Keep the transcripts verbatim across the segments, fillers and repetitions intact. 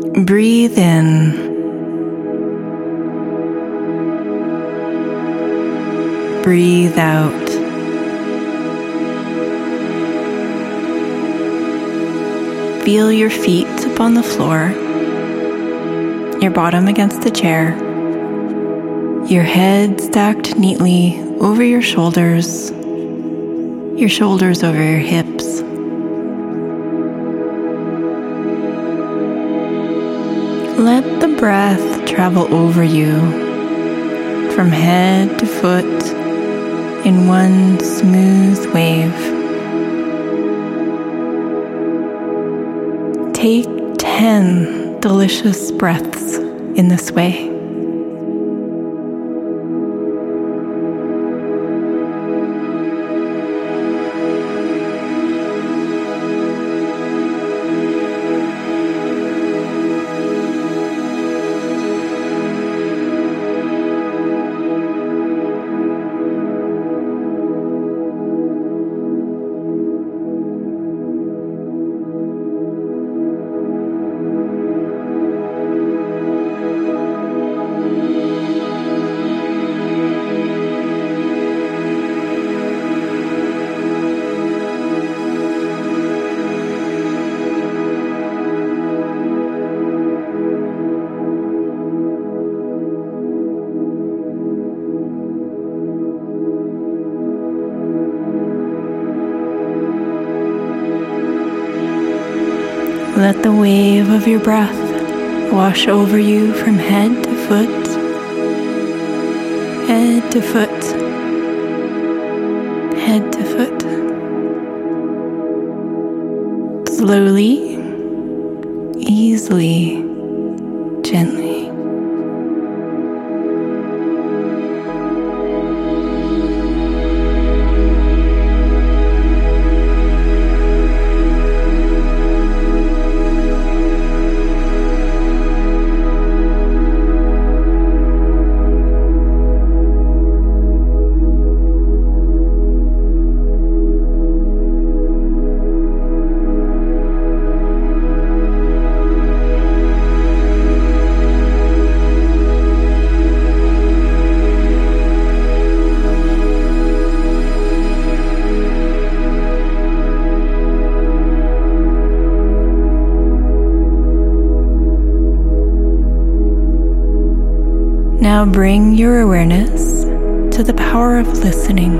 Breathe in. Breathe out. Feel your feet upon the floor, your bottom against the chair, your head stacked neatly over your shoulders, your shoulders over your hips. Let the breath travel over you from head to foot in one smooth wave. Take ten delicious breaths in this way. Let the wave of your breath wash over you from head to foot, head to foot, head to foot. Slowly, easily, gently. Now bring your awareness to the power of listening.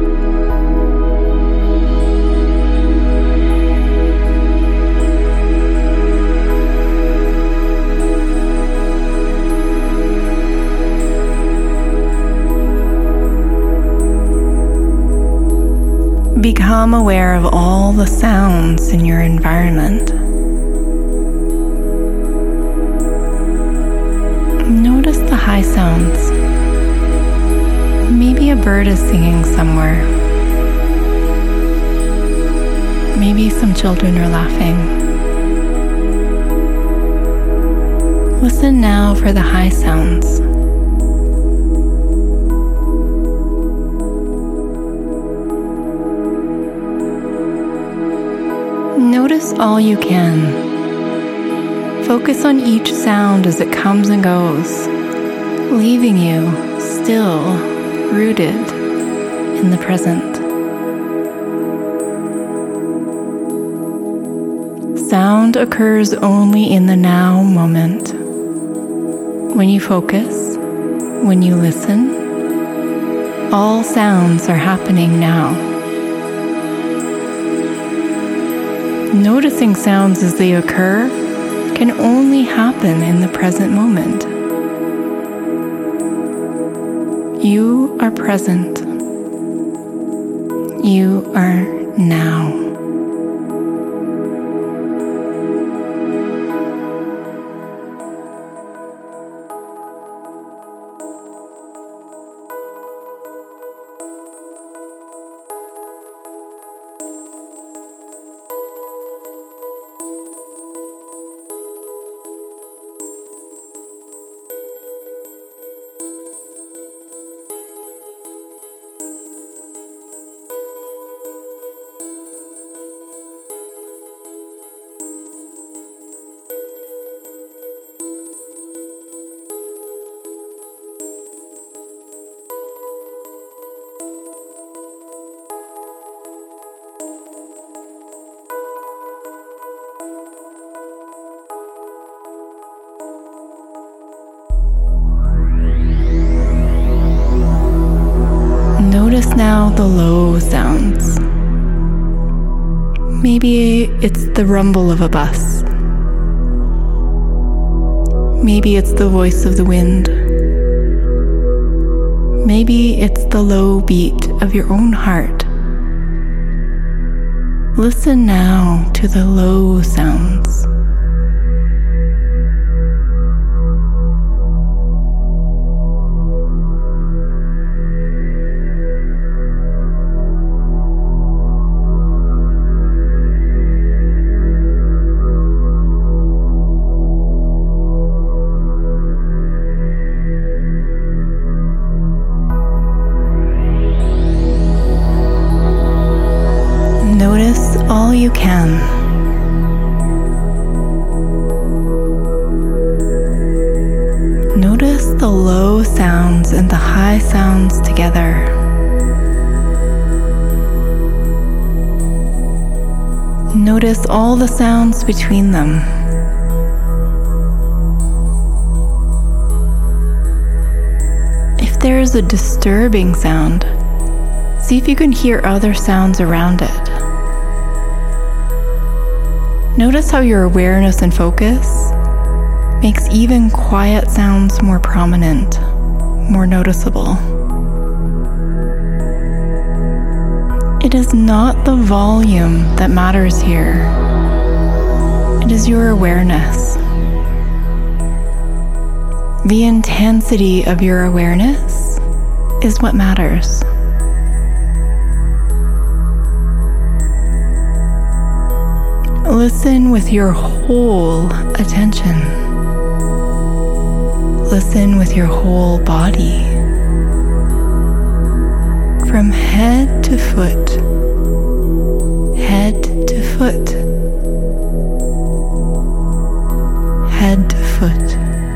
Become aware of all the sounds in your environment. Notice the high sounds. Maybe a bird is singing somewhere. Maybe some children are laughing. Listen now for the high sounds. Notice all you can. Focus on each sound as it comes and goes, leaving you still rooted in the present. Sound occurs only in the now moment. When you focus, when you listen, all sounds are happening now. Noticing sounds as they occur can only happen in the present moment. You are present. You are now. the low sounds. Maybe it's the rumble of a bus. Maybe it's the voice of the wind. Maybe it's the low beat of your own heart. Listen now to the low sounds. Notice all you can. Notice the low sounds and the high sounds together. Notice all the sounds between them. If there is a disturbing sound, see if you can hear other sounds around it. Notice how your awareness and focus makes even quiet sounds more prominent, more noticeable. It is not the volume that matters here. It is your awareness. The intensity of your awareness is what matters. Listen with your whole attention. Listen with your whole body. From head to foot, head to foot, head to foot.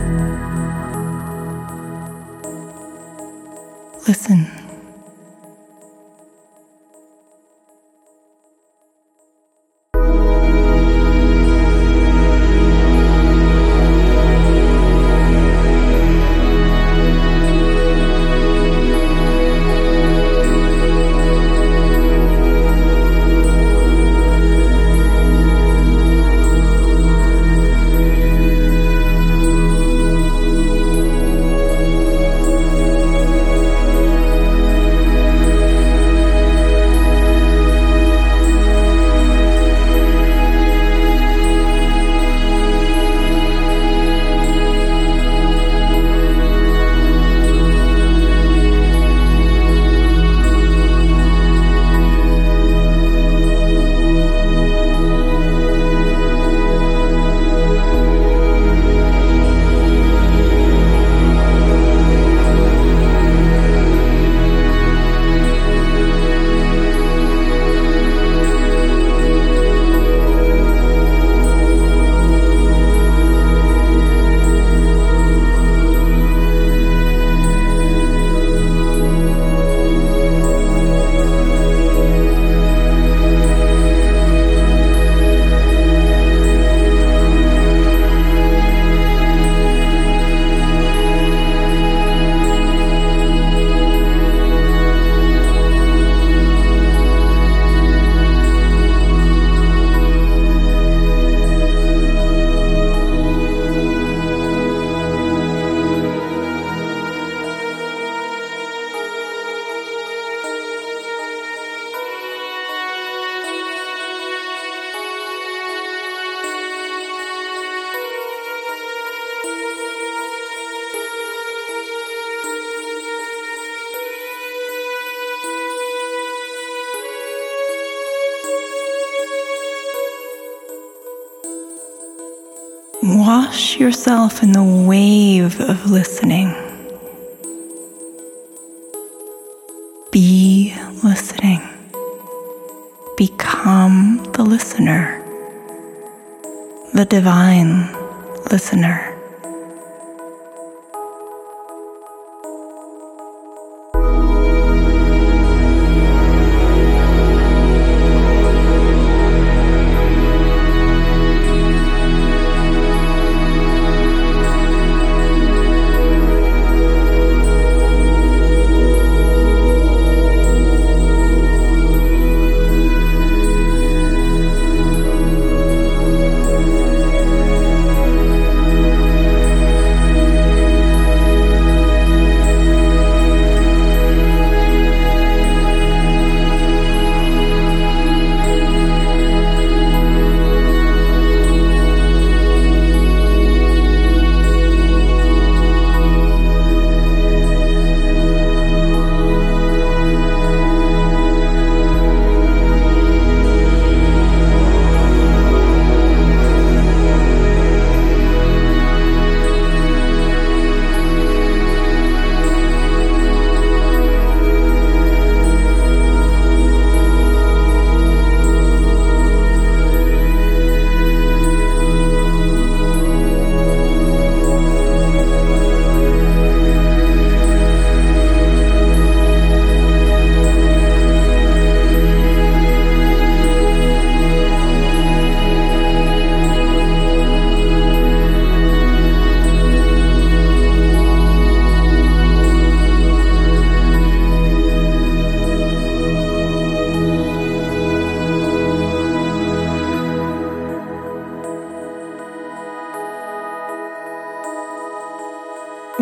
Listen. Wash yourself in the wave of listening. Be listening. Become the listener, the divine listener.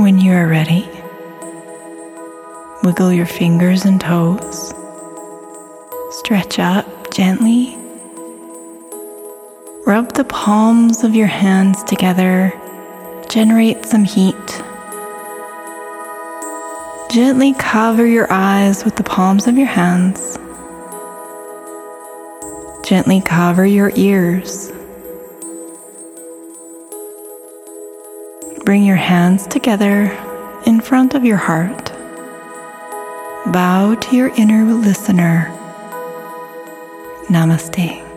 When you are ready, wiggle your fingers and toes. Stretch up gently. Rub the palms of your hands together. Generate some heat. Gently cover your eyes with the palms of your hands. Gently cover your ears. Bring your hands together in front of your heart. Bow to your inner listener. Namaste.